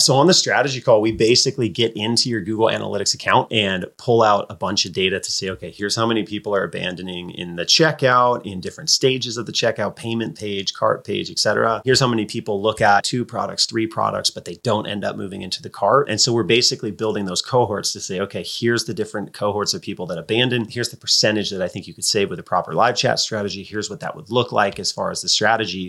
So on the strategy call, we basically get into your Google Analytics account and pull out a bunch of data to say, okay, here's how many people are abandoning in the checkout, in different stages of the checkout, payment page, cart page, etc. Here's how many people look at 2 products, 3 products, but they don't end up moving into the cart. And so we're basically building those cohorts to say, okay, here's the different cohorts of people that abandon. Here's the percentage that I think you could save with a proper live chat strategy. Here's what that would look like as far as the strategy.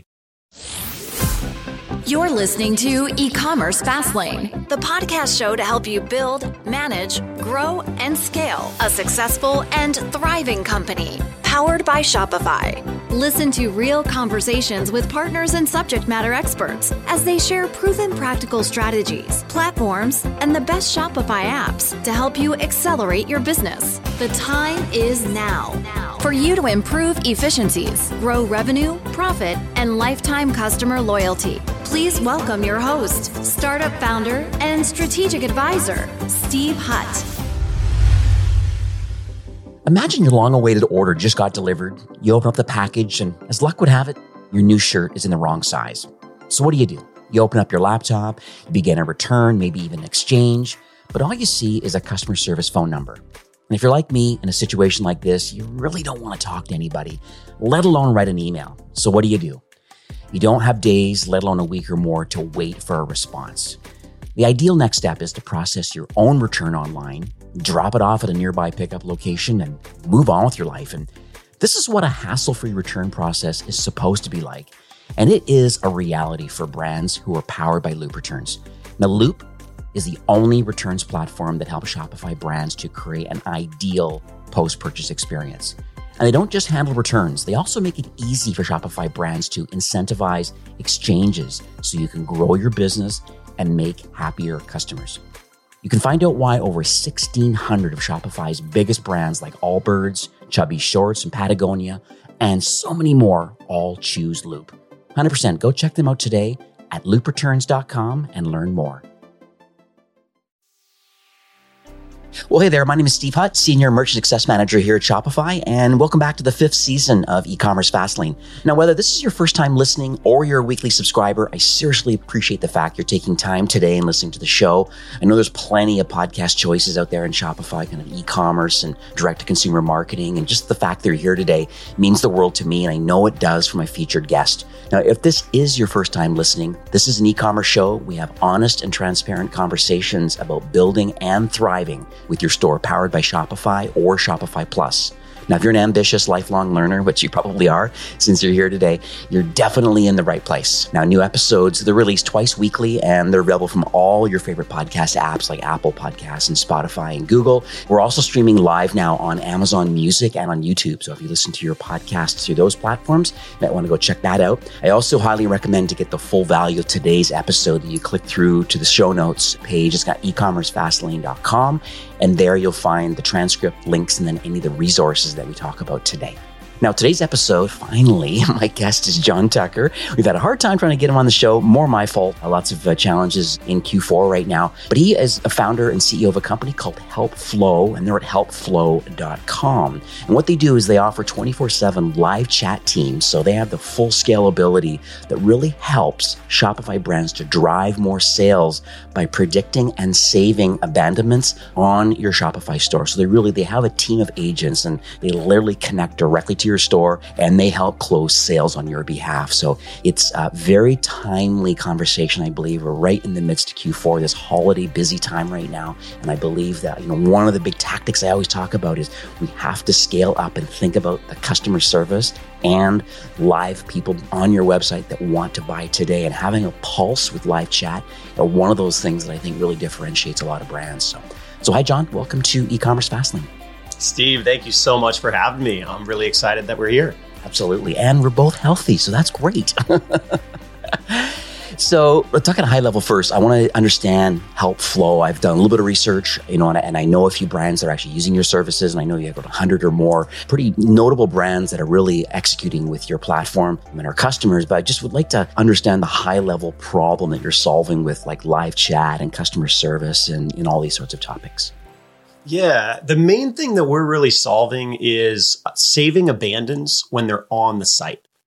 You're listening to E-commerce Fastlane, the podcast show to help you build, manage, grow, and scale a successful and thriving company, powered by Shopify. Listen to real conversations with partners and subject matter experts as they share proven practical strategies, platforms, and the best Shopify apps to help you accelerate your business. The time is now for you to improve efficiencies, grow revenue, profit, and lifetime customer loyalty. Please welcome your host, startup founder, and strategic advisor, Steve Hutt. Imagine your long-awaited order just got delivered. You open up the package, and as luck would have it, your new shirt is in the wrong size. So what do? You open up your laptop, you begin a return, maybe even exchange, but all you see is a customer service phone number. And if you're like me in a situation like this, you really don't want to talk to anybody, let alone write an email. So what do? You don't have days, let alone a week or more, to wait for a response. The ideal next step is to process your own return online, drop it off at a nearby pickup location, and move on with your life. And this is what a hassle-free return process is supposed to be like. And it is a reality for brands who are powered by Loop Returns. Now, Loop is the only returns platform that helps Shopify brands to create an ideal post-purchase experience. And they don't just handle returns, they also make it easy for Shopify brands to incentivize exchanges so you can grow your business and make happier customers. You can find out why over 1,600 of Shopify's biggest brands like Allbirds, Chubby Shorts, and Patagonia, and so many more all choose Loop. 100% go check them out today at loopreturns.com and learn more. Well, hey there. My name is Steve Hutt, Senior Merchant Success Manager here at Shopify, and welcome back to the 5th season of E-commerce Fastlane. Now, whether this is your first time listening or you're a weekly subscriber, I seriously appreciate the fact you're taking time today and listening to the show. I know there's plenty of podcast choices out there in Shopify, kind of e-commerce and direct-to-consumer marketing, and just the fact they're here today means the world to me, and I know it does for my featured guest. Now, if this is your first time listening, this is an e-commerce show. We have honest and transparent conversations about building and thriving with your store powered by Shopify or Shopify Plus. Now, if you're an ambitious lifelong learner, which you probably are since you're here today, you're definitely in the right place. Now, new episodes, they're released twice weekly and they're available from all your favorite podcast apps like Apple Podcasts and Spotify and Google. We're also streaming live now on Amazon Music and on YouTube. So if you listen to your podcasts through those platforms, you might want to go check that out. I also highly recommend to get the full value of today's episode that you click through to the show notes page. It's got ecommercefastlane.com. And there you'll find the transcript, links, and then any of the resources that we talk about today. Now, today's episode, finally, my guest is John Tucker. We've had a hard time trying to get him on the show. More my fault. Lots of challenges in Q4 right now. But he is a founder and CEO of a company called HelpFlow, and they're at helpflow.com. And what they do is they offer 24/7 live chat teams. So they have the full scalability that really helps Shopify brands to drive more sales by predicting and saving abandonments on your Shopify store. So they have a team of agents, and they literally connect directly to your store, and they help close sales on your behalf. So it's a very timely conversation, I believe. We're right in the midst of Q4, this holiday busy time right now. And I believe that, one of the big tactics I always talk about is we have to scale up and think about the customer service and live people on your website that want to buy today. And having a pulse with live chat are one of those things that I think really differentiates a lot of brands. So hi, John. Welcome to E-commerce Fastlane. Steve, thank you so much for having me. I'm really excited that we're here. Absolutely. And we're both healthy, so that's great. So let's talk at a high level first. I want to understand HelpFlow. I've done a little bit of research, and I know a few brands that are actually using your services, and I know you have about 100 or more pretty notable brands that are really executing with your platform and are customers, but I just would like to understand the high level problem that you're solving with like live chat and customer service and all these sorts of topics. Yeah, the main thing that we're really solving is saving abandons when they're on the site.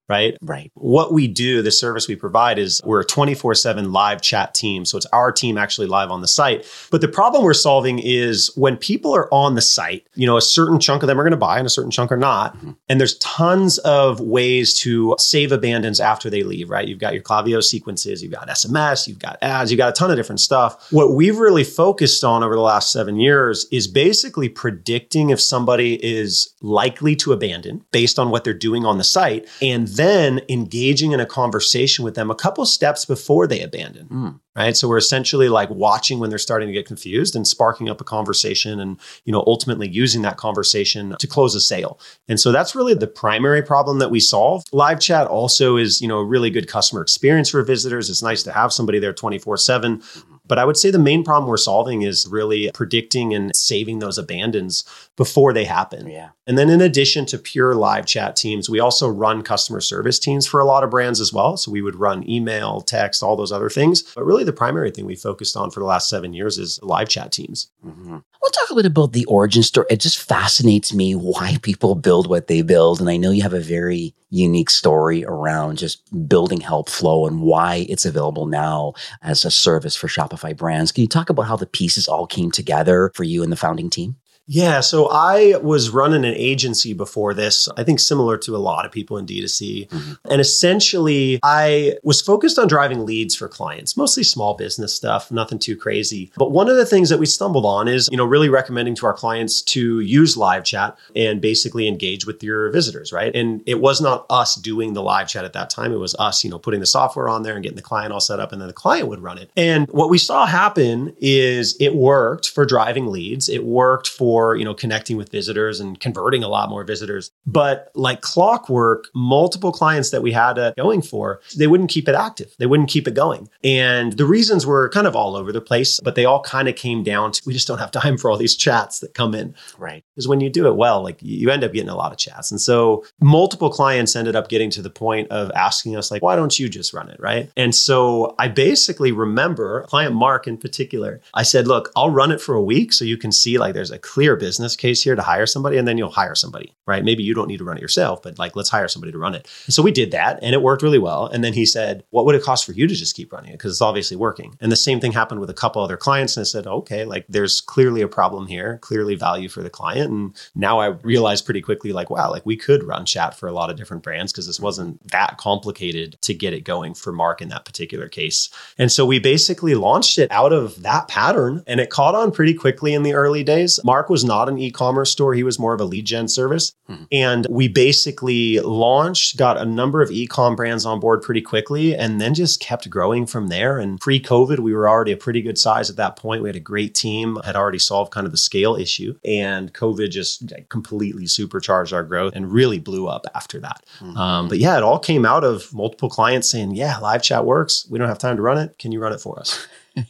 right? Right. What we do, the service we provide is we're a 24/7 live chat team. So it's our team actually live on the site. But the problem we're solving is when people are on the site, a certain chunk of them are going to buy and a certain chunk are not. And there's tons of ways to save abandons after they leave, right? You've got your Klaviyo sequences, you've got SMS, you've got ads, you've got a ton of different stuff. What we've really focused on over the last 7 years is basically predicting if somebody is likely to abandon based on what they're doing on the site, and then engaging in a conversation with them a couple steps before they abandon, right? So we're essentially like watching when they're starting to get confused and sparking up a conversation and, ultimately using that conversation to close a sale. And so that's really the primary problem that we solve. Live chat also is, a really good customer experience for visitors. It's nice to have somebody there 24/7. But I would say the main problem we're solving is really predicting and saving those abandons before they happen. Yeah. And then in addition to pure live chat teams, we also run customer service teams for a lot of brands as well. So we would run email, text, all those other things. But really the primary thing we focused on for the last 7 years is live chat teams. We'll talk a bit about the origin story. It just fascinates me why people build what they build. And I know you have a very unique story around just building HelpFlow and why it's available now as a service for Shopify brands. Can you talk about how the pieces all came together for you and the founding team? Yeah, so I was running an agency before this, I think similar to a lot of people in D2C. And essentially, I was focused on driving leads for clients, mostly small business stuff, nothing too crazy. But one of the things that we stumbled on is, really recommending to our clients to use live chat and basically engage with your visitors, right? And it was not us doing the live chat at that time. It was us, putting the software on there and getting the client all set up, and then the client would run it. And what we saw happen is it worked for driving leads. It worked for connecting with visitors and converting a lot more visitors. But like clockwork, multiple clients that we had going for, they wouldn't keep it active. They wouldn't keep it going. And the reasons were kind of all over the place, but they all kind of came down to, we just don't have time for all these chats that come in. Right. Because when you do it well, like you end up getting a lot of chats. And so multiple clients ended up getting to the point of asking us like, why don't you just run it, right? And so I basically remember client Mark in particular, I said, look, I'll run it for a week so you can see like there's a clear business case here to hire somebody, and then you'll hire somebody, right? Maybe you don't need to run it yourself, but like, let's hire somebody to run it. And so we did that and it worked really well. And then he said, what would it cost for you to just keep running it? Because it's obviously working. And the same thing happened with a couple other clients. And I said, okay, like there's clearly a problem here, clearly value for the client. And now I realized pretty quickly, like, wow, like we could run chat for a lot of different brands because this wasn't that complicated to get it going for Mark in that particular case. And so we basically launched it out of that pattern, and it caught on pretty quickly in the early days. Mark was not an e-commerce store. He was more of a lead gen service. And we basically launched, got a number of e-com brands on board pretty quickly, and then just kept growing from there. And pre-COVID, we were already a pretty good size at that point. We had a great team, had already solved kind of the scale issue. And COVID just completely supercharged our growth and really blew up after that. But yeah, it all came out of multiple clients saying, yeah, live chat works. We don't have time to run it. Can you run it for us?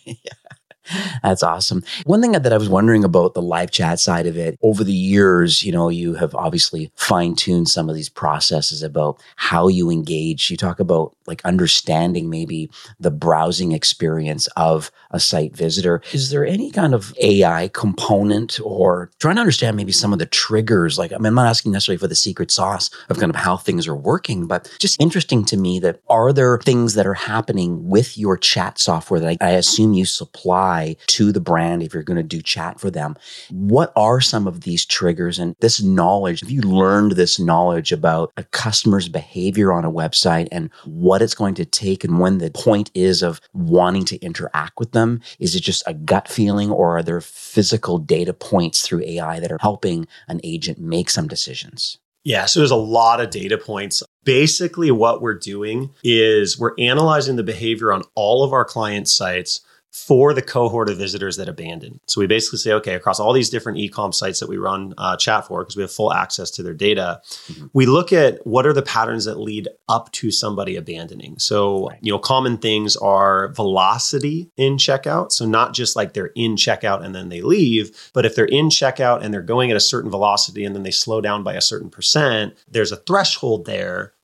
That's awesome. One thing that I was wondering about the live chat side of it, over the years, you have obviously fine-tuned some of these processes about how you engage. You talk about like understanding maybe the browsing experience of a site visitor. Is there any kind of AI component, or trying to understand maybe some of the triggers? Like, I'm not asking necessarily for the secret sauce of kind of how things are working, but just interesting to me that are there things that are happening with your chat software that I assume you supply to the brand if you're going to do chat for them? What are some of these triggers and this knowledge? Have you learned this knowledge about a customer's behavior on a website and what it's going to take, and when the point is of wanting to interact with them? Is it just a gut feeling, or are there physical data points through AI that are helping an agent make some decisions? Yeah, so there's a lot of data points. Basically, what we're doing is we're analyzing the behavior on all of our client sites for the cohort of visitors that abandon. So we basically say, okay, across all these different e-com sites that we run chat for, because we have full access to their data, we look at what are the patterns that lead up to somebody abandoning. So, common things are velocity in checkout. So not just like they're in checkout and then they leave, but if they're in checkout and they're going at a certain velocity and then they slow down by a certain percent, there's a threshold there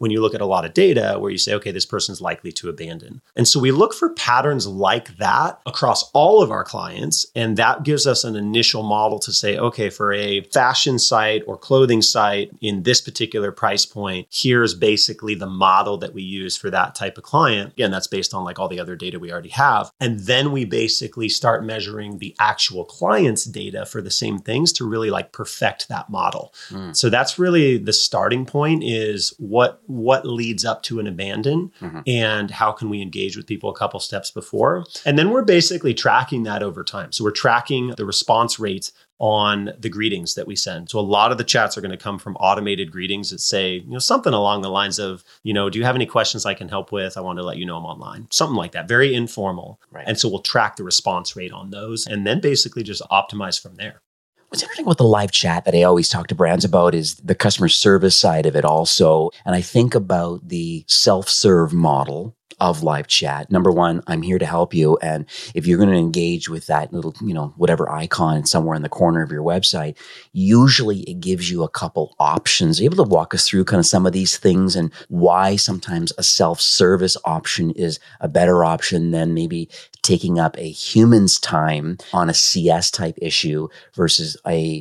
when you look at a lot of data where you say, okay, this person's likely to abandon. And so we look for patterns like that across all of our clients. And that gives us an initial model to say, okay, for a fashion site or clothing site in this particular price point, here's basically the model that we use for that type of client. Again, that's based on like all the other data we already have. And then we basically start measuring the actual client's data for the same things to really like perfect that model. So that's really the starting point, is what leads up to an abandon and how can we engage with people a couple steps before. And then we're basically tracking that over time. So we're tracking the response rate on the greetings that we send. So a lot of the chats are going to come from automated greetings that say, something along the lines of, do you have any questions I can help with? I want to let you know I'm online. Something like that, very informal. Right. And so we'll track the response rate on those and then basically just optimize from there. What's interesting about the live chat that I always talk to brands about is the customer service side of it also. And I think about the self-serve model of live chat. Number one, I'm here to help you. And if you're going to engage with that little, whatever icon somewhere in the corner of your website, usually it gives you a couple options. Are you able to walk us through kind of some of these things and why sometimes a self-service option is a better option than maybe taking up a human's time on a CS type issue versus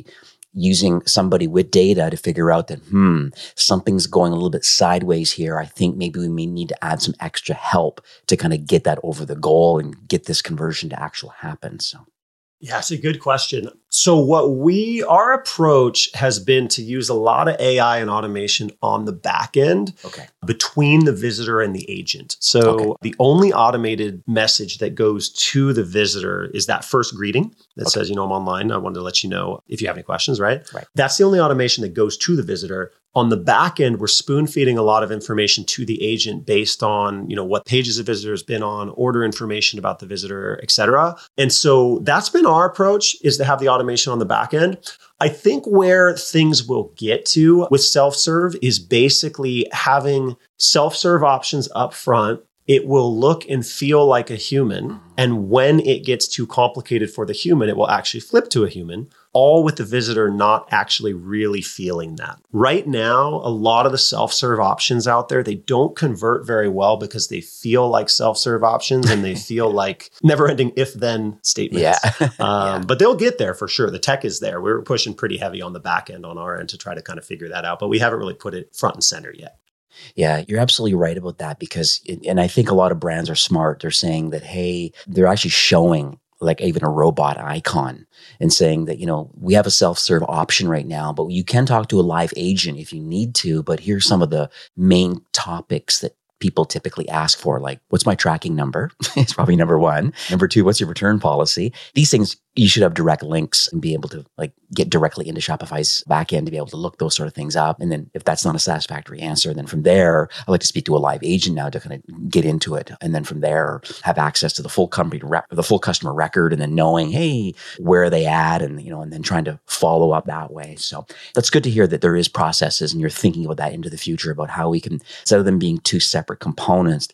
using somebody with data to figure out that, something's going a little bit sideways here. I think maybe we may need to add some extra help to kind of get that over the goal and get this conversion to actually happen. So. Yeah, it's a good question. So our approach has been to use a lot of AI and automation on the back end between the visitor and the agent. So the only automated message that goes to the visitor is that first greeting that says, I'm online. I wanted to let you know if you have any questions, right? That's the only automation that goes to the visitor. On the back end, we're spoon feeding a lot of information to the agent based on, what pages the visitor has been on, order information about the visitor, et cetera. And so that's been our approach, is to have the automation on the back end. I think where things will get to with self-serve is basically having self-serve options up front. It will look and feel like a human. And when it gets too complicated for the human, it will actually flip to a human, all with the visitor not actually really feeling that. Right now, a lot of the self-serve options out there, they don't convert very well because they feel like self-serve options and they feel like never-ending if-then statements. But they'll get there for sure. The tech is there. We're pushing pretty heavy on the back end on our end to try to kind of figure that out, but we haven't really put it front and center yet. Yeah, you're absolutely right about that and I think a lot of brands are smart. They're saying that, hey, they're actually showing like even a robot icon and saying that, we have a self-serve option right now, but you can talk to a live agent if you need to. But here's some of the main topics that people typically ask for, like, what's my tracking number? It's probably number one. Number two, what's your return policy? These things, you should have direct links and be able to get directly into Shopify's backend to be able to look those sort of things up. And then if that's not a satisfactory answer, then from there, I like to speak to a live agent now to kind of get into it. And then from there, have access to the full customer record, and then knowing, hey, where are they at? And, and then trying to follow up that way. So that's good to hear that there is processes and you're thinking about that into the future about how we can, instead of them being two separate components,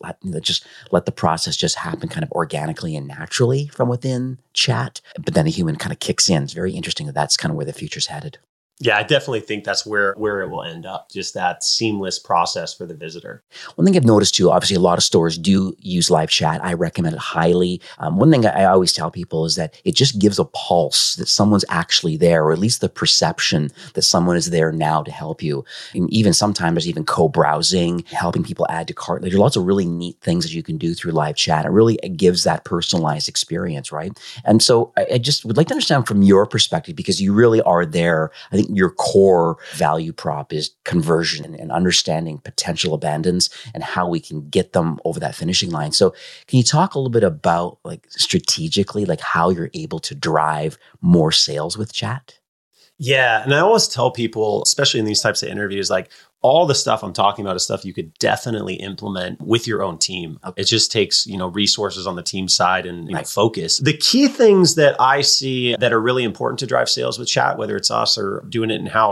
let the process just happen kind of organically and naturally from within chat. But then a human kind of kicks in. It's very interesting that that's kind of where the future's headed. Yeah, I definitely think that's where it will end up, just that seamless process for the visitor. One thing I've noticed too, obviously a lot of stores do use live chat. I recommend it highly. One thing I always tell people is that it just gives a pulse that someone's actually there, or at least the perception that someone is there now to help you. And even sometimes there's even co-browsing, helping people add to cart. There's lots of really neat things that you can do through live chat. It really gives that personalized experience, right? And so I just would like to understand from your perspective, because you really are there. I think your core value prop is conversion and understanding potential abandons and how we can get them over that finishing line. So can you talk a little bit about strategically, how you're able to drive more sales with chat? Yeah. And I always tell people, especially in these types of interviews, all the stuff I'm talking about is stuff you could definitely implement with your own team. It just takes, resources on the team side and focus. The key things that I see that are really important to drive sales with chat, whether it's us or doing it in-house,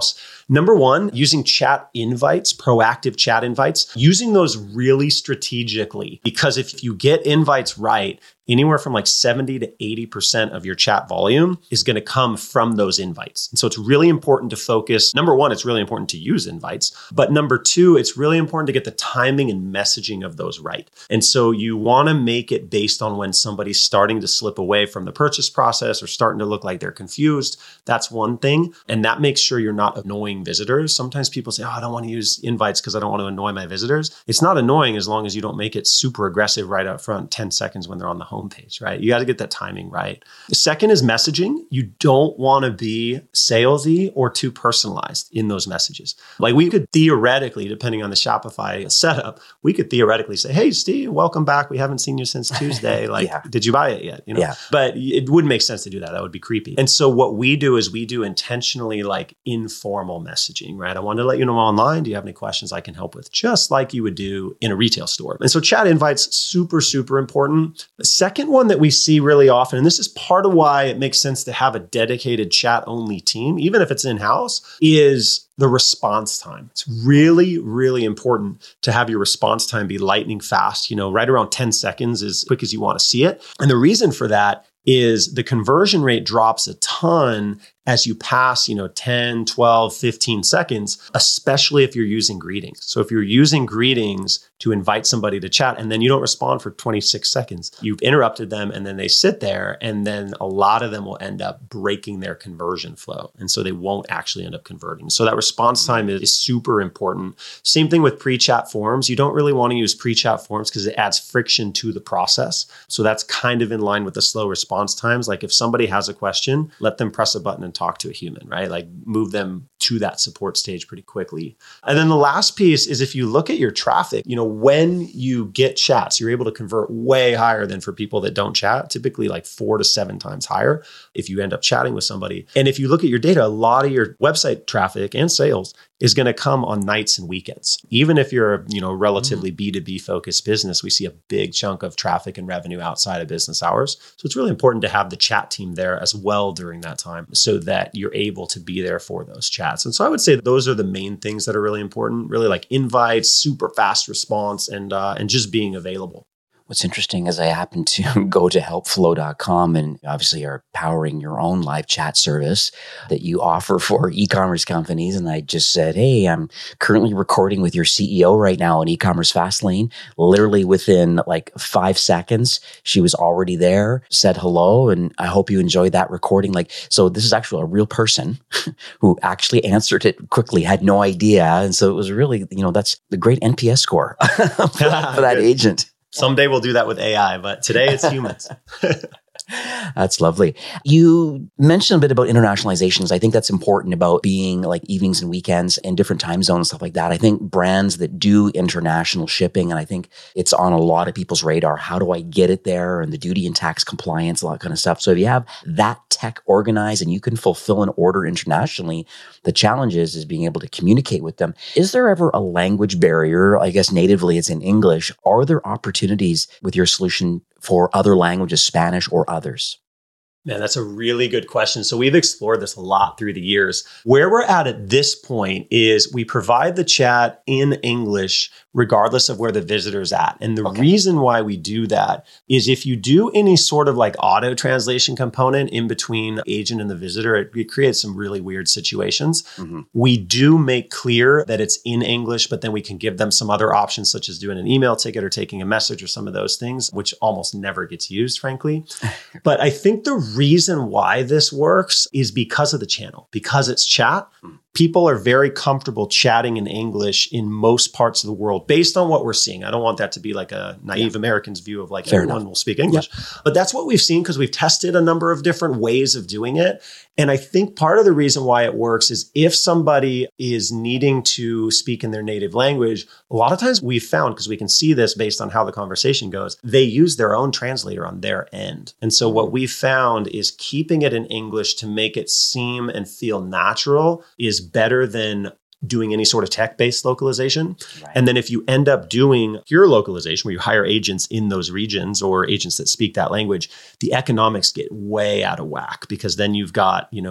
Number one, using chat invites, proactive chat invites, using those really strategically, because if you get invites right, anywhere from like 70 to 80% of your chat volume is going to come from those invites. And so it's really important to focus. Number one, it's really important to use invites. But number two, it's really important to get the timing and messaging of those right. And so you want to make it based on when somebody's starting to slip away from the purchase process or starting to look like they're confused. That's one thing. And that makes sure you're not annoying visitors. Sometimes people say, I don't want to use invites because I don't want to annoy my visitors. It's not annoying as long as you don't make it super aggressive right up front, 10 seconds when they're on the homepage, right? You got to get that timing right. The second is messaging. You don't want to be salesy or too personalized in those messages. Like we could theoretically, depending on the Shopify setup, we could theoretically say, hey, Steve, welcome back. We haven't seen you since Tuesday. Like, did you buy it yet? You know? Yeah. But it wouldn't make sense to do that. That would be creepy. And so what we do is we do intentionally like informal messaging, right? I wanted to let you know I'm online. Do you have any questions I can help with? Just like you would do in a retail store. And so chat invites, super, super important. The second one that we see really often, and this is part of why it makes sense to have a dedicated chat only team, even if it's in-house, is the response time. It's really, really important to have your response time be lightning fast, right around 10 seconds as quick as you want to see it. And the reason for that is the conversion rate drops a ton as you pass, 10, 12, 15 seconds, especially if you're using greetings. So if you're using greetings to invite somebody to chat and then you don't respond for 26 seconds, you've interrupted them and then they sit there and then a lot of them will end up breaking their conversion flow. And so they won't actually end up converting. So that response time is super important. Same thing with pre-chat forms. You don't really want to use pre-chat forms because it adds friction to the process. So that's kind of in line with the slow response times. Like if somebody has a question, let them press a button and talk to a human, right? Like move them to that support stage pretty quickly. And then the last piece is if you look at your traffic, when you get chats, you're able to convert way higher than for people that don't chat, typically like 4 to 7 times higher if you end up chatting with somebody. And if you look at your data, a lot of your website traffic and sales is going to come on nights and weekends. Even if you're a relatively B2B focused business, we see a big chunk of traffic and revenue outside of business hours. So it's really important to have the chat team there as well during that time so that you're able to be there for those chats. And so I would say those are the main things that are really important, really like invites, super fast response, and just being available. What's interesting is I happen to go to helpflow.com and obviously are powering your own live chat service that you offer for e-commerce companies. And I just said, hey, I'm currently recording with your CEO right now on e-commerce Fastlane. Literally within like 5 seconds, she was already there, said hello, and I hope you enjoyed that recording. So this is actually a real person who actually answered it quickly, had no idea. And so it was really, that's the great NPS score for that agent. Someday we'll do that with AI, but today it's humans. That's lovely. You mentioned a bit about internationalizations. I think that's important about being like evenings and weekends and different time zones, stuff like that. I think brands that do international shipping, and I think it's on a lot of people's radar. How do I get it there? And the duty and tax compliance, all that kind of stuff. So if you have that tech organized and you can fulfill an order internationally, the challenge is being able to communicate with them. Is there ever a language barrier? I guess natively it's in English. Are there opportunities with your solution for other languages, Spanish or others? Man, that's a really good question. So we've explored this a lot through the years. Where we're at this point is we provide the chat in English regardless of where the visitor's at. And the reason why we do that is if you do any sort of like auto translation component in between the agent and the visitor, it creates some really weird situations. Mm-hmm. We do make clear that it's in English, but then we can give them some other options such as doing an email ticket or taking a message or some of those things, which almost never gets used, frankly. But I think the reason why this works is because of the channel, because it's chat. People are very comfortable chatting in English in most parts of the world based on what we're seeing. I don't want that to be like a naive American's view of like everyone will speak English. But that's what we've seen because we've tested a number of different ways of doing it. And I think part of the reason why it works is if somebody is needing to speak in their native language, a lot of times we've found, because we can see this based on how the conversation goes, they use their own translator on their end. And so what we've found is keeping it in English to make it seem and feel natural is better than doing any sort of tech-based localization. Right. And then if you end up doing pure localization, where you hire agents in those regions or agents that speak that language, the economics get way out of whack, because then you've got, you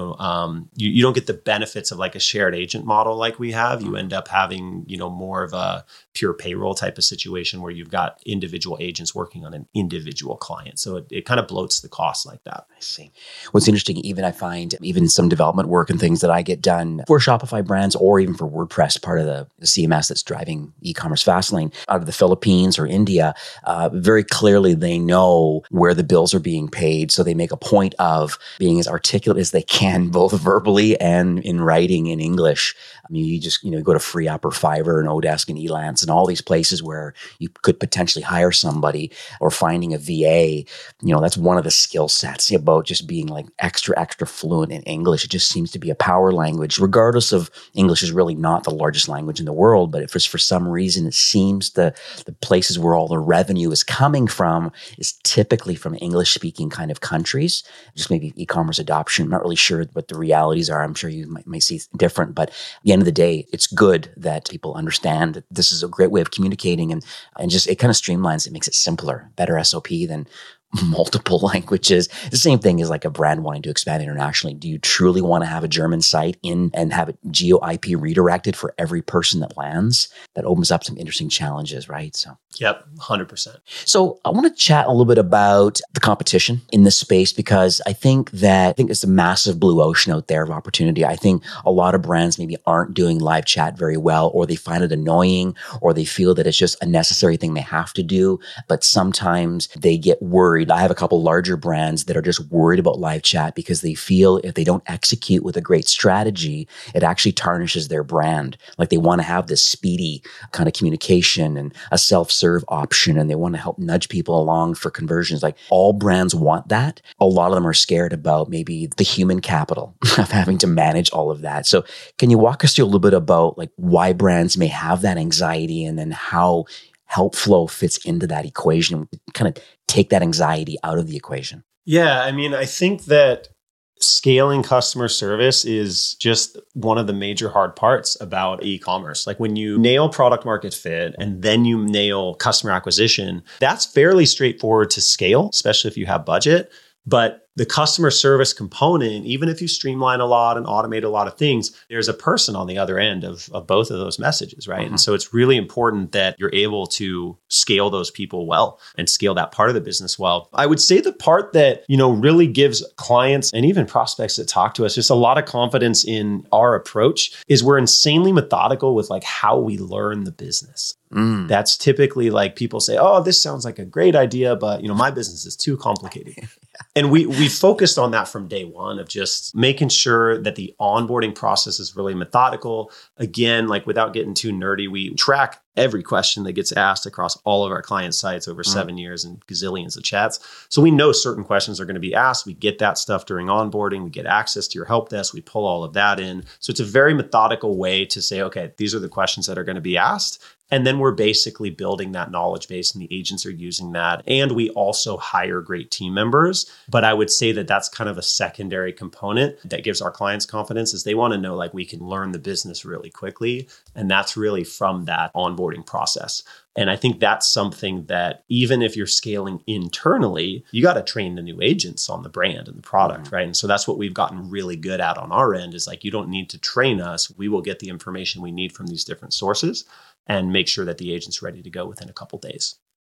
don't get the benefits of like a shared agent model like we have. You end up having, more of a pure payroll type of situation where you've got individual agents working on an individual client. So it kind of bloats the cost like that. I see. What's interesting, I find even some development work and things that I get done for Shopify brands or even for WordPress, part of the CMS that's driving e-commerce Fastlane out of the Philippines or India, very clearly they know where the bills are being paid. So they make a point of being as articulate as they can, both verbally and in writing in English. I mean, you just, go to FreeUp or Fiverr and Odesk and Elance and all these places where you could potentially hire somebody, or finding a VA. That's one of the skill sets about just being like extra fluent in English. It just seems to be a power language, regardless of English is really not the largest language in the world. But if it's for some reason, it seems the places where all the revenue is coming from is typically from English speaking kind of countries. Just maybe e-commerce adoption. I'm not really sure what the realities are. I'm sure you might see different, but at the end of the day, it's good that people understand that this is a great way of communicating, and just it kind of streamlines it, makes it simpler, better SOP than multiple languages. The same thing is like a brand wanting to expand internationally. Do you truly want to have a German site in and have it geo IP redirected for every person that lands? That opens up some interesting challenges, right? So, yep, 100%. So I want to chat a little bit about the competition in this space, because I think it's a massive blue ocean out there of opportunity. I think a lot of brands maybe aren't doing live chat very well, or they find it annoying, or they feel that it's just a necessary thing they have to do. But sometimes they get worried. I have a couple larger brands that are just worried about live chat because they feel if they don't execute with a great strategy, it actually tarnishes their brand. Like they want to have this speedy kind of communication and a self-serve option, and they want to help nudge people along for conversions. Like all brands want that. A lot of them are scared about maybe the human capital of having to manage all of that. So can you walk us through a little bit about like why brands may have that anxiety, and then how HelpFlow fits into that equation, and kind of take that anxiety out of the equation? Yeah, I mean, I think that scaling customer service is just one of the major hard parts about e-commerce. Like when you nail product market fit and then you nail customer acquisition, that's fairly straightforward to scale, especially if you have budget. But the customer service component, even if you streamline a lot and automate a lot of things, there's a person on the other end of both of those messages, right? Mm-hmm. And so it's really important that you're able to scale those people well and scale that part of the business well. I would say the part that, really gives clients and even prospects that talk to us just a lot of confidence in our approach is we're insanely methodical with like how we learn the business. That's typically like people say, oh, this sounds like a great idea, but my business is too complicated. And we focused on that from day one of just making sure that the onboarding process is really methodical. Again, like without getting too nerdy, we track every question that gets asked across all of our client sites over 7 years and gazillions of chats. So we know certain questions are going to be asked. We get that stuff during onboarding. We get access to your help desk. We pull all of that in. So it's a very methodical way to say, okay, these are the questions that are going to be asked. And then we're basically building that knowledge base, and the agents are using that. And we also hire great team members. But I would say that that's kind of a secondary component that gives our clients confidence, is they want to know like we can learn the business really quickly. And that's really from that onboarding process. And I think that's something that even if you're scaling internally, you got to train the new agents on the brand and the product, right? And so that's what we've gotten really good at on our end, is like, you don't need to train us. We will get the information we need from these different sources and make sure that the agent's ready to go within a couple days.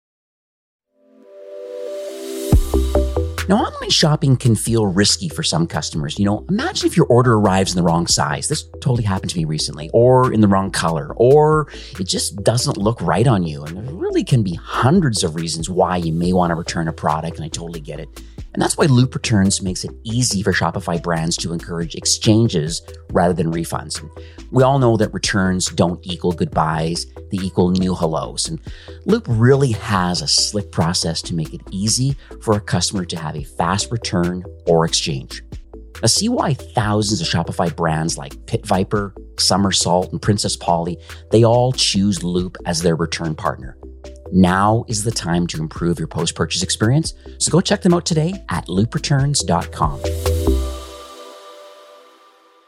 Now, online shopping can feel risky for some customers. Imagine if your order arrives in the wrong size. This totally happened to me recently, or in the wrong color, or it just doesn't look right on you. And there really can be hundreds of reasons why you may want to return a product, and I totally get it. And that's why Loop Returns makes it easy for Shopify brands to encourage exchanges rather than refunds. And we all know that returns don't equal goodbyes, they equal new hellos. And Loop really has a slick process to make it easy for a customer to have a fast return or exchange. Now, see why thousands of Shopify brands like Pit Viper, Somersault, and Princess Polly, they all choose Loop as their return partner. Now is the time to improve your post-purchase experience. So go check them out today at loopreturns.com.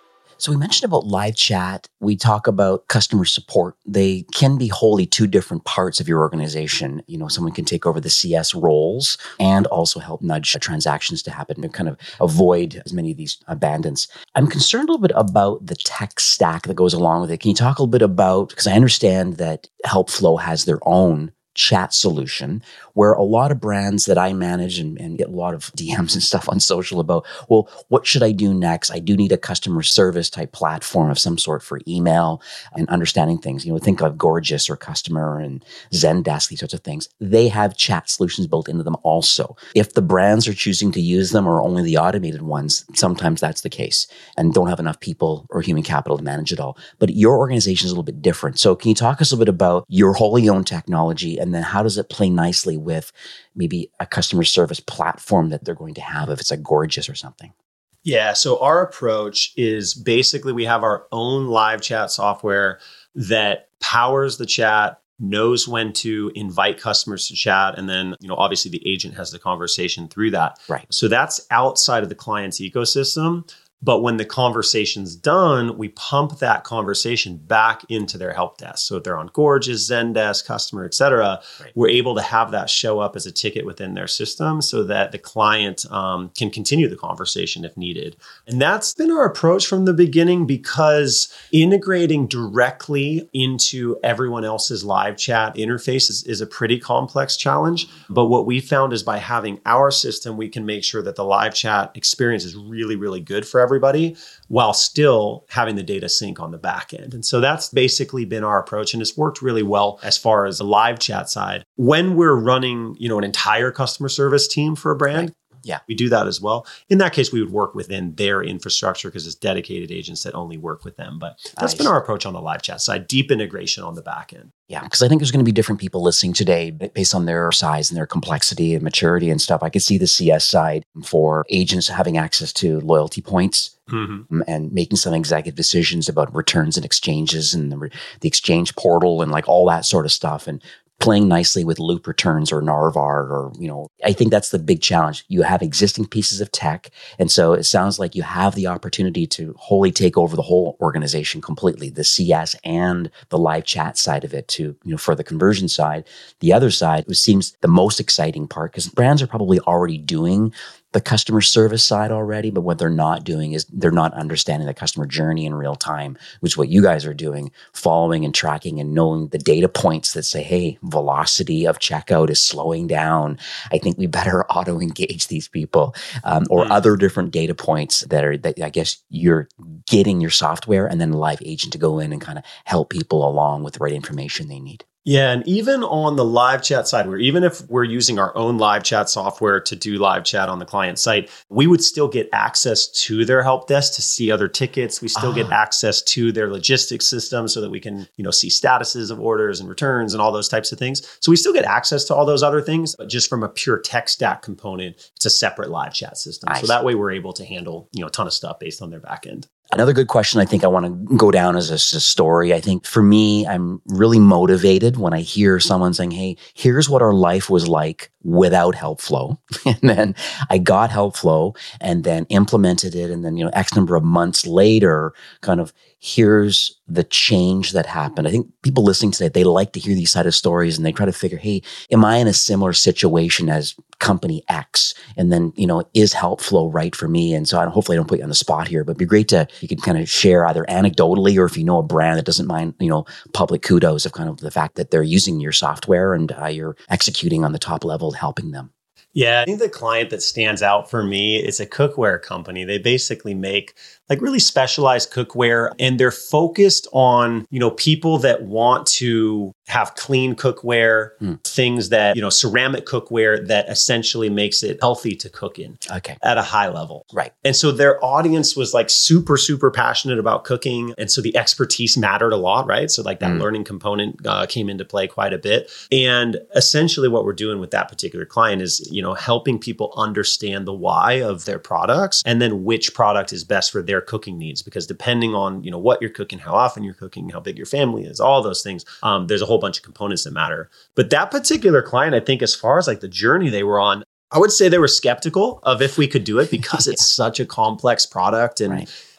So we mentioned about live chat. We talk about customer support. They can be wholly two different parts of your organization. Someone can take over the CS roles and also help nudge transactions to happen and kind of avoid as many of these abandons. I'm concerned a little bit about the tech stack that goes along with it. Can you talk a little bit about, because I understand that HelpFlow has their own chat solution where a lot of brands that I manage and get a lot of DMs and stuff on social about, well, what should I do next? I do need a customer service type platform of some sort for email and understanding things. Think of Gorgias or Customer and Zendesk, these sorts of things. They have chat solutions built into them also. If the brands are choosing to use them or only the automated ones, sometimes that's the case and don't have enough people or human capital to manage it all. But your organization is a little bit different. So can you talk us a little bit about your wholly owned technology and then how does it play nicely with maybe a customer service platform that they're going to have if it's a Gorgias or something? Yeah. So our approach is basically we have our own live chat software that powers the chat, knows when to invite customers to chat. And then, obviously the agent has the conversation through that. Right. So that's outside of the client's ecosystem. But when the conversation's done, we pump that conversation back into their help desk. So if they're on Gorgias, Zendesk, Customer, et cetera, right, we're able to have that show up as a ticket within their system so that the client can continue the conversation if needed. And that's been our approach from the beginning because integrating directly into everyone else's live chat interface is a pretty complex challenge. But what we found is by having our system, we can make sure that the live chat experience is really, really good for everybody while still having the data sync on the back end. And so that's basically been our approach. And it's worked really well as far as the live chat side. When we're running, an entire customer service team for a brand, right, yeah, we do that as well. In that case, we would work within their infrastructure because it's dedicated agents that only work with them. But that's been our approach on the live chat side, deep integration on the back end. Yeah, because I think there's going to be different people listening today based on their size and their complexity and maturity and stuff. I could see the CS side for agents having access to loyalty points, mm-hmm, and making some executive decisions about returns and exchanges and the exchange portal and like all that sort of stuff. And playing nicely with Loop returns or Narvar or, I think that's the big challenge. You have existing pieces of tech. And so it sounds like you have the opportunity to wholly take over the whole organization completely, the CS and the live chat side of it to, for the conversion side. The other side, which seems the most exciting part because brands are probably already doing the customer service side already, but what they're not doing is they're not understanding the customer journey in real time, which is what you guys are doing, following and tracking and knowing the data points that say, hey, velocity of checkout is slowing down. I think we better auto-engage these people, or other different data points that I guess you're getting your software and then a live agent to go in and kind of help people along with the right information they need. Yeah. And even on the live chat side, even if we're using our own live chat software to do live chat on the client site, we would still get access to their help desk to see other tickets. We still get access to their logistics system so that we can, see statuses of orders and returns and all those types of things. So we still get access to all those other things, but just from a pure tech stack component, it's a separate live chat system. So that way we're able to handle, a ton of stuff based on their back end. Another good question I think I want to go down as a story. I think for me, I'm really motivated when I hear someone saying, hey, here's what our life was like without HelpFlow. And then I got HelpFlow and then implemented it. And then, X number of months later, kind of here's the change that happened. I think people listening today, they like to hear these side of stories and they try to figure, hey, am I in a similar situation as company X? And then, is HelpFlow right for me? And so hopefully I don't put you on the spot here, but it'd be great you could kind of share either anecdotally or if you know a brand that doesn't mind, public kudos of kind of the fact that they're using your software and you're executing on the top level, helping them. Yeah, I think the client that stands out for me is a cookware company. They basically make really specialized cookware and they're focused on, people that want to have clean cookware, things that, ceramic cookware that essentially makes it healthy to cook in at a high level. Right. And so their audience was super, super passionate about cooking. And so the expertise mattered a lot, right? So that learning component came into play quite a bit. And essentially what we're doing with that particular client is, helping people understand the why of their products and then which product is best for their cooking needs. Because depending on, what you're cooking, how often you're cooking, how big your family is, all those things, there's a whole bunch of components that matter. But that particular client, I think as far as the journey they were on, I would say they were skeptical of if we could do it because it's such a complex product and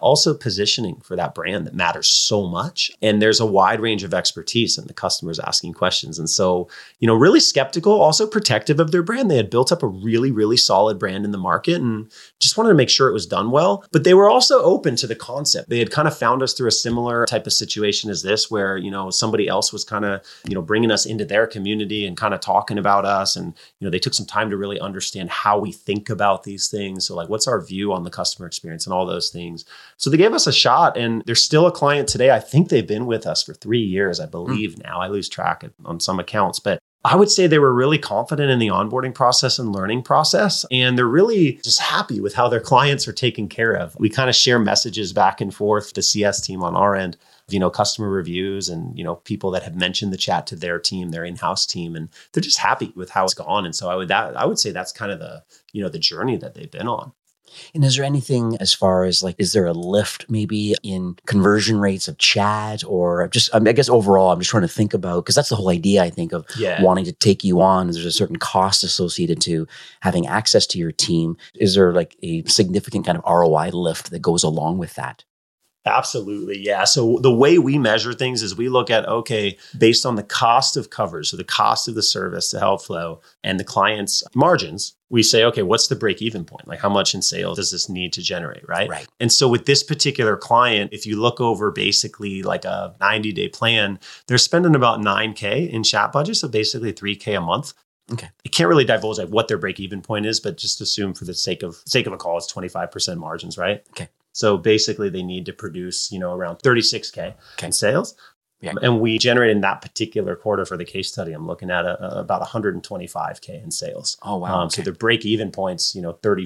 also positioning for that brand that matters so much. And there's a wide range of expertise and the customers asking questions. And so, really skeptical, also protective of their brand. They had built up a really, really solid brand in the market and just wanted to make sure it was done well. But they were also open to the concept. They had kind of found us through a similar type of situation as this, where, somebody else was kind of, bringing us into their community and kind of talking about us. And, they took some time to really understand how we think about these things. So like, what's our view on the customer experience and all those things. So they gave us a shot, and they're still a client today. I think they've been with us for 3 years, I believe now. I lose track on some accounts, but I would say they were really confident in the onboarding process and learning process. And they're really just happy with how their clients are taken care of. We kind of share messages back and forth, the CS team on our end, customer reviews and, people that have mentioned the chat to their team, their in-house team, and they're just happy with how it's gone. And so I would say that's kind of the journey that they've been on. And is there anything as far as is there a lift maybe in conversion rates of chat, or just, I guess overall, I'm just trying to think about, because that's the whole idea, I think, of wanting to take you on. There's a certain cost associated to having access to your team. Is there a significant kind of ROI lift that goes along with that? Absolutely. Yeah. So the way we measure things is we look at, based on the cost of coverage, so the cost of the service to HealthFlow and the client's margins, we say, what's the break-even point? Like, how much in sales does this need to generate, right? Right. And so with this particular client, if you look over basically like a 90-day plan, they're spending about $9,000 in chat budget, so basically $3,000 a month. Okay. I can't really divulge what their break-even point is, but just assume for the sake of a call, it's 25% margins, right? Okay. So basically they need to produce, around $36,000 in sales. Yeah. And we generated in that particular quarter for the case study, I'm looking at about $125,000 in sales. Oh, wow. So the break-even points,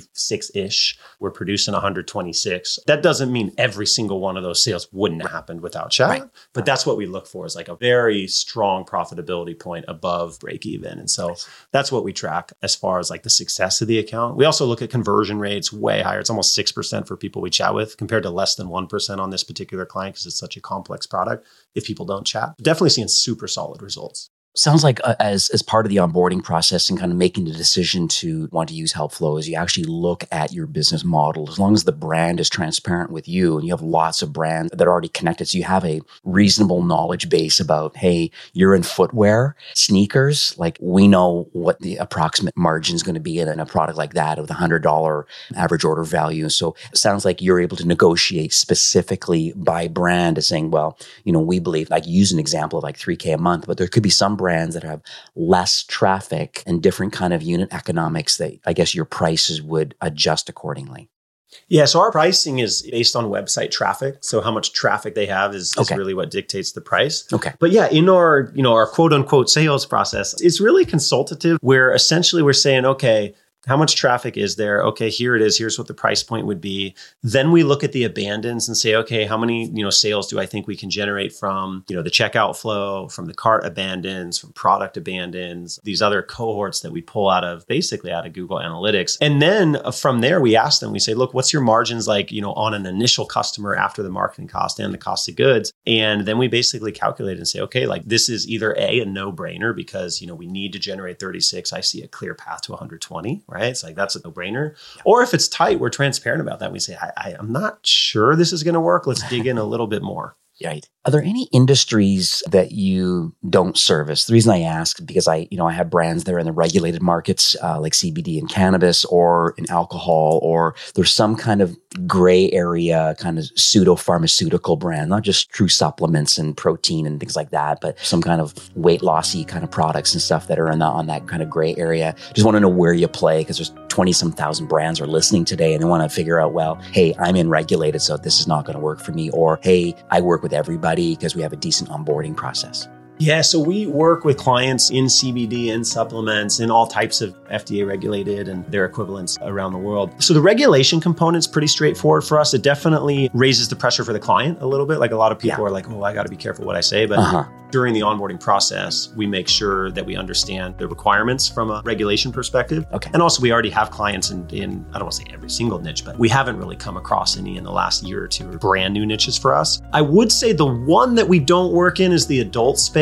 36-ish. We're producing 126. That doesn't mean every single one of those sales wouldn't have happened without chat. Right. But that's what we look for, is like a very strong profitability point above break-even. And so that's what we track as far as like the success of the account. We also look at conversion rates way higher. It's almost 6% for people we chat with, compared to less than 1% on this particular client, because it's such a complex product. If people don't chat, definitely seeing super solid results. Sounds like as part of the onboarding process and kind of making the decision to want to use HealthFlow, is you actually look at your business model. As long as the brand is transparent with you and you have lots of brands that are already connected, so you have a reasonable knowledge base about, hey, you're in footwear, sneakers, like we know what the approximate margin is going to be in a product like that with $100 average order value. So it sounds like you're able to negotiate specifically by brand, as saying, well, we believe, like, use an example of like $3,000 a month, but there could be some brands that have less traffic and different kind of unit economics that I guess your prices would adjust accordingly. Yeah, so our pricing is based on website traffic. So how much traffic they have is really what dictates the price. Okay. But yeah, in our, our quote unquote sales process, it's really consultative, where essentially we're saying, how much traffic is there? Okay, here it is. Here's what the price point would be. Then we look at the abandons and say, how many, sales do I think we can generate from, the checkout flow, from the cart abandons, from product abandons, these other cohorts that we pull out of Google Analytics. And then from there, we ask them, we say, look, what's your margins like, on an initial customer after the marketing cost and the cost of goods? And then we basically calculate and say, this is either a no-brainer, because, we need to generate 36. I see a clear path to 120, right? It's like, that's a no-brainer. Or if it's tight, we're transparent about that. We say, I'm not sure this is going to work. Let's dig in a little bit more. Right. Are there any industries that you don't service? The reason I ask, because I have brands that are in the regulated markets, like CBD and cannabis, or in alcohol, or there's some kind of gray area, kind of pseudo-pharmaceutical brand, not just true supplements and protein and things like that, but some kind of weight lossy kind of products and stuff that are on that kind of gray area. Just want to know where you play, because there's 20-some thousand brands are listening today and they want to figure out, well, hey, I'm in regulated, so this is not going to work for me. Or, hey, I work with everybody because we have a decent onboarding process. Yeah, so we work with clients in CBD and supplements in all types of FDA regulated and their equivalents around the world. So the regulation component is pretty straightforward for us. It definitely raises the pressure for the client a little bit. Like, a lot of people are like, I got to be careful what I say. But during the onboarding process, we make sure that we understand the requirements from a regulation perspective. Okay. And also, we already have clients in I don't want to say every single niche, but we haven't really come across any in the last year or two, brand new niches for us. I would say the one that we don't work in is the adult space.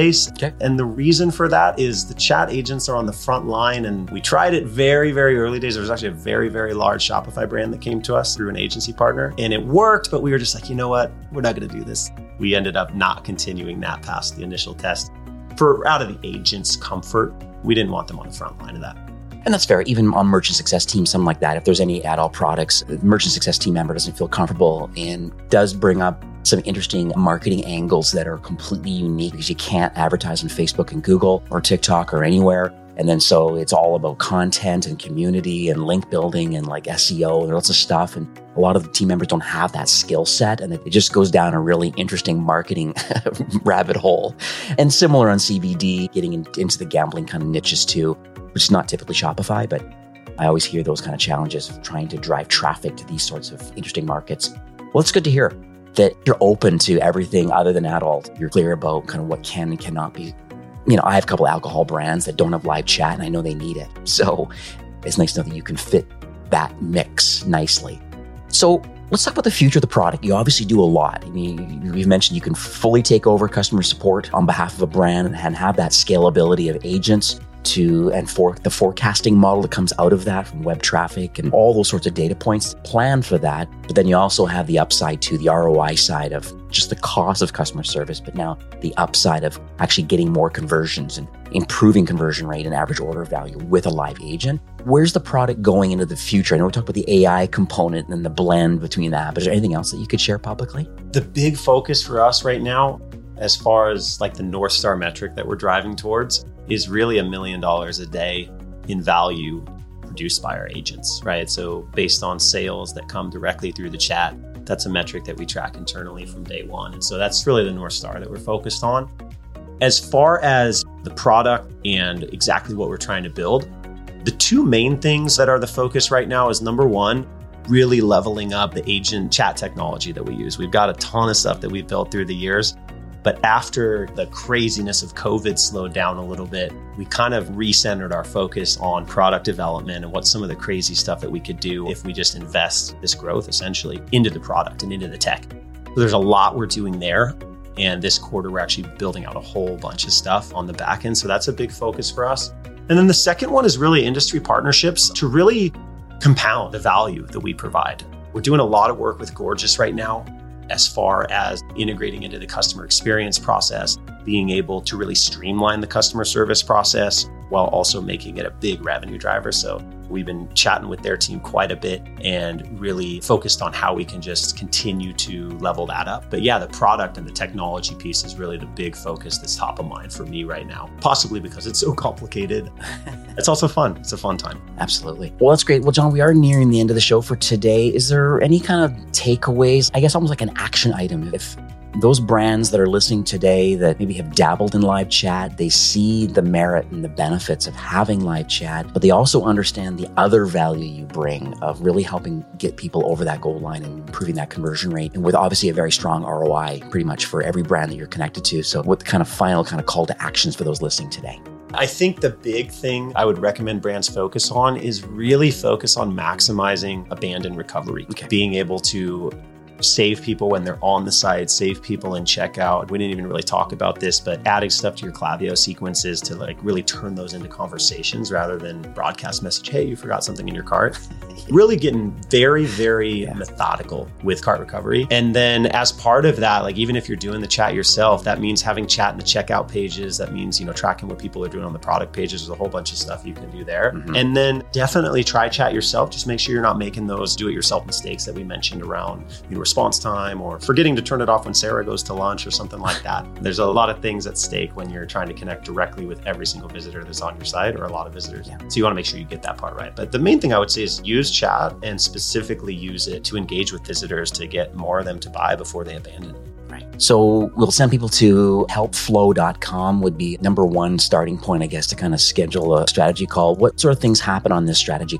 space. Okay. And the reason for that is the chat agents are on the front line. And we tried it very, very early days. There was actually a very, very large Shopify brand that came to us through an agency partner. And it worked, but we were just like, you know what? We're not going to do this. We ended up not continuing that past the initial test. Out of the agent's comfort, we didn't want them on the front line of that. And that's fair. Even on merchant success teams, something like that, if there's any adult products, the merchant success team member doesn't feel comfortable and does bring up some interesting marketing angles that are completely unique because you can't advertise on Facebook and Google or TikTok or anywhere. And then so it's all about content and community and link building and like SEO and lots of stuff. And a lot of the team members don't have that skill set. And it just goes down a really interesting marketing rabbit hole. And similar on CBD, getting into the gambling kind of niches too, which is not typically Shopify, but I always hear those kind of challenges of trying to drive traffic to these sorts of interesting markets. Well, it's good to hear that you're open to everything other than adult. You're clear about kind of what can and cannot be. You know, I have a couple of alcohol brands that don't have live chat and I know they need it. So it's nice to know that you can fit that mix nicely. So let's talk about the future of the product. You obviously do a lot. I mean, you've mentioned you can fully take over customer support on behalf of a brand and have that scalability of agents and for the forecasting model that comes out of that from web traffic and all those sorts of data points, plan for that. But then you also have the upside to the ROI side of just the cost of customer service, but now the upside of actually getting more conversions and improving conversion rate and average order value with a live agent. Where's the product going into the future? I know we talked about the AI component and the blend between that, but is there anything else that you could share publicly? The big focus for us right now, as far as like the North Star metric that we're driving towards, is really $1 million a day in value produced by our agents, right? So based on sales that come directly through the chat, that's a metric that we track internally from day one. And so that's really the North Star that we're focused on. As far as the product and exactly what we're trying to build, the two main things that are the focus right now is number one, really leveling up the agent chat technology that we use. We've got a ton of stuff that we've built through the years. But after the craziness of COVID slowed down a little bit, we kind of recentered our focus on product development and what's some of the crazy stuff that we could do if we just invest this growth essentially into the product and into the tech. So there's a lot we're doing there. And this quarter, we're actually building out a whole bunch of stuff on the back end. So that's a big focus for us. And then the second one is really industry partnerships to really compound the value that we provide. We're doing a lot of work with Gorgias right now, as far as integrating into the customer experience process, being able to really streamline the customer service process while also making it a big revenue driver. So we've been chatting with their team quite a bit and really focused on how we can just continue to level that up. But yeah, the product and the technology piece is really the big focus that's top of mind for me right now, possibly because it's so complicated. It's also fun. It's a fun time. Absolutely. Well, that's great. Well, John, we are nearing the end of the show for today. Is there any kind of takeaways? I guess almost like an action item. If those brands that are listening today that maybe have dabbled in live chat, they see the merit and the benefits of having live chat, but they also understand the other value you bring of really helping get people over that goal line and improving that conversion rate. And with obviously a very strong ROI pretty much for every brand that you're connected to. So what the kind of final kind of call to actions for those listening today? I think the big thing I would recommend brands focus on is really focus on maximizing abandon recovery. Okay. Being able to save people when they're on the site, save people in checkout. We didn't even really talk about this, but adding stuff to your Klaviyo sequences to like really turn those into conversations rather than broadcast message, hey, you forgot something in your cart. Really getting very, very methodical with cart recovery. And then as part of that, like even if you're doing the chat yourself, that means having chat in the checkout pages. That means, tracking what people are doing on the product pages. There's a whole bunch of stuff you can do there. Mm-hmm. And then definitely try chat yourself. Just make sure you're not making those do-it-yourself mistakes that we mentioned around response time or forgetting to turn it off when Sarah goes to lunch or something like that. There's a lot of things at stake when you're trying to connect directly with every single visitor that's on your site or a lot of visitors. Yeah. So you want to make sure you get that part right. But the main thing I would say is use chat and specifically use it to engage with visitors to get more of them to buy before they abandon. Right. So we'll send people to helpflow.com would be number one starting point, I guess, to kind of schedule a strategy call. What sort of things happen on this strategy call?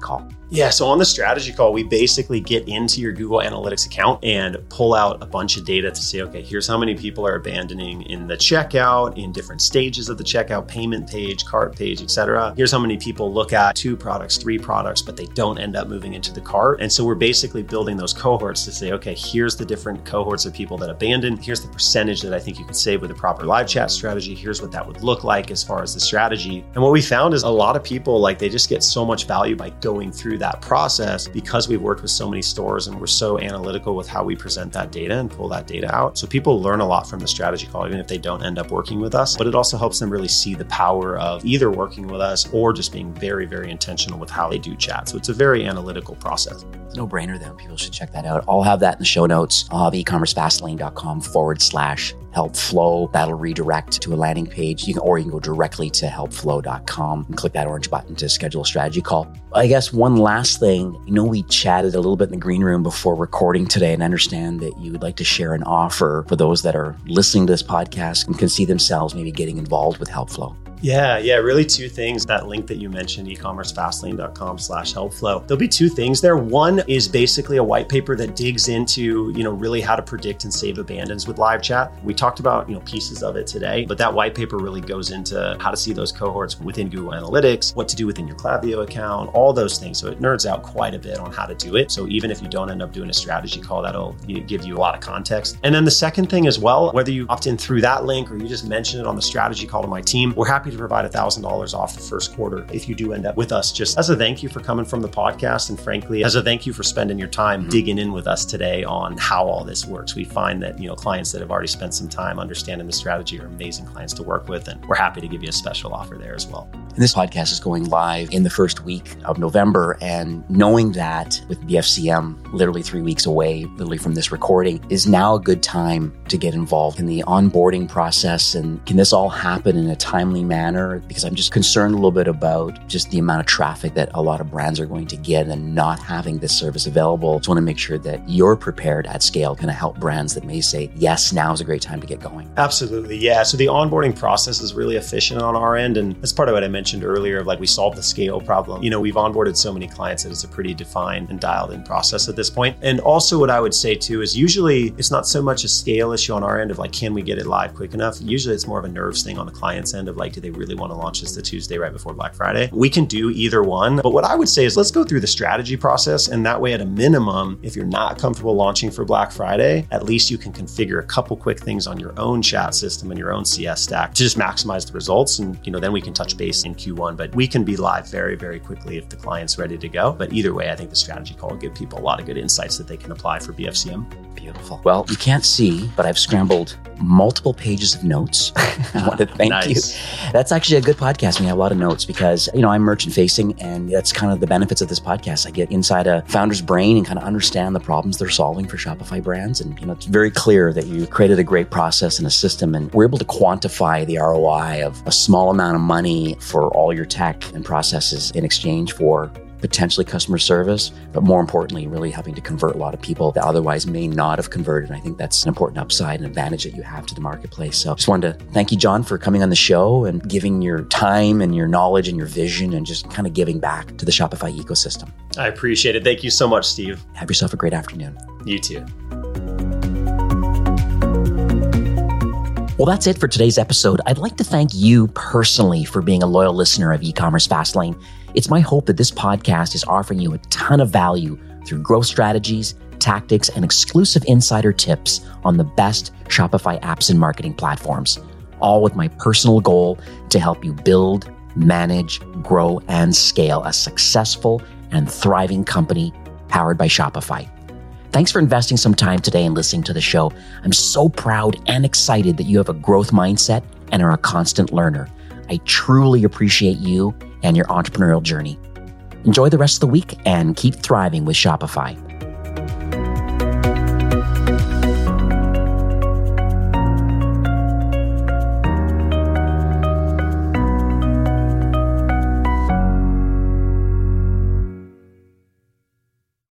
Yeah, so on the strategy call, we basically get into your Google Analytics account and pull out a bunch of data to say, okay, here's how many people are abandoning in the checkout, in different stages of the checkout, payment page, cart page, etc. Here's how many people look at 2 products, 3 products, but they don't end up moving into the cart. And so we're basically building those cohorts to say, okay, here's the different cohorts of people that abandon. Here's the percentage that I think you could save with a proper live chat strategy. Here's what that would look like as far as the strategy. And what we found is a lot of people, like, they just get so much value by going through that process because we've worked with so many stores and we're so analytical with how we present that data and pull that data out. So people learn a lot from the strategy call, even if they don't end up working with us, but it also helps them really see the power of either working with us or just being very, very intentional with how they do chat. So it's a very analytical process. It's a no-brainer then. People should check that out. I'll have that in the show notes. I'll have ecommercefastlane.com/helpflow. That'll redirect to a landing page. You can go directly to helpflow.com and click that orange button to schedule a strategy call. I guess one last thing, we chatted a little bit in the green room before recording today, and I understand that you would like to share an offer for those that are listening to this podcast and can see themselves maybe getting involved with HelpFlow. Yeah, really 2 things. That link that you mentioned, ecommercefastlane.com/helpflow. There'll be 2 things there. One is basically a white paper that digs into, really how to predict and save abandons with live chat. We talked about, pieces of it today, but that white paper really goes into how to see those cohorts within Google Analytics, what to do within your Klaviyo account, all those things. So it nerds out quite a bit on how to do it. So even if you don't end up doing a strategy call, that'll give you a lot of context. And then the second thing as well, whether you opt in through that link or you just mention it on the strategy call to my team, we're happy to provide $1,000 off the first quarter if you do end up with us, just as a thank you for coming from the podcast, and frankly, as a thank you for spending your time digging in with us today on how all this works. We find that, clients that have already spent some time understanding the strategy are amazing clients to work with, and we're happy to give you a special offer there as well. And this podcast is going live in the first week of November, and knowing that with BFCM literally 3 weeks away, literally from this recording, is now a good time to get involved in the onboarding process. And can this all happen in a timely manner? Because I'm just concerned a little bit about just the amount of traffic that a lot of brands are going to get and not having this service available. Just want to make sure that you're prepared at scale, kind of help brands that may say, yes, now is a great time to get going. Absolutely. Yeah. So the onboarding process is really efficient on our end. And that's part of what I mentioned earlier of, like, we solved the scale problem. We've onboarded so many clients that it's a pretty defined and dialed in process at this point. And also what I would say too is usually it's not so much a scale issue on our end of, like, can we get it live quick enough? Usually it's more of a nerves thing on the client's end of, like, do they really want to launch this the Tuesday right before Black Friday? We can do either one. But what I would say is let's go through the strategy process. And that way, at a minimum, if you're not comfortable launching for Black Friday, at least you can configure a couple quick things on your own chat system and your own CS stack to just maximize the results. And, then we can touch base in Q1, but we can be live very, very quickly if the client's ready to go. But either way, I think the strategy call will give people a lot of good insights that they can apply for BFCM. Beautiful. Well, you can't see, but I've scrambled multiple pages of notes. I want to thank you. That's actually a good podcast when you have a lot of notes because, I'm merchant facing, and that's kind of the benefits of this podcast. I get inside a founder's brain and kind of understand the problems they're solving for Shopify brands. And, it's very clear that you created a great process and a system, and we're able to quantify the ROI of a small amount of money for all your tech and processes in exchange for potentially customer service, but more importantly, really helping to convert a lot of people that otherwise may not have converted. And I think that's an important upside and advantage that you have to the marketplace. So just wanted to thank you, John, for coming on the show and giving your time and your knowledge and your vision and just kind of giving back to the Shopify ecosystem. I appreciate it. Thank you so much, Steve. Have yourself a great afternoon. You too. Well, that's it for today's episode. I'd like to thank you personally for being a loyal listener of E-commerce Fastlane. It's my hope that this podcast is offering you a ton of value through growth strategies, tactics, and exclusive insider tips on the best Shopify apps and marketing platforms, all with my personal goal to help you build, manage, grow, and scale a successful and thriving company powered by Shopify. Thanks for investing some time today and listening to the show. I'm so proud and excited that you have a growth mindset and are a constant learner. I truly appreciate you and your entrepreneurial journey. Enjoy the rest of the week and keep thriving with Shopify.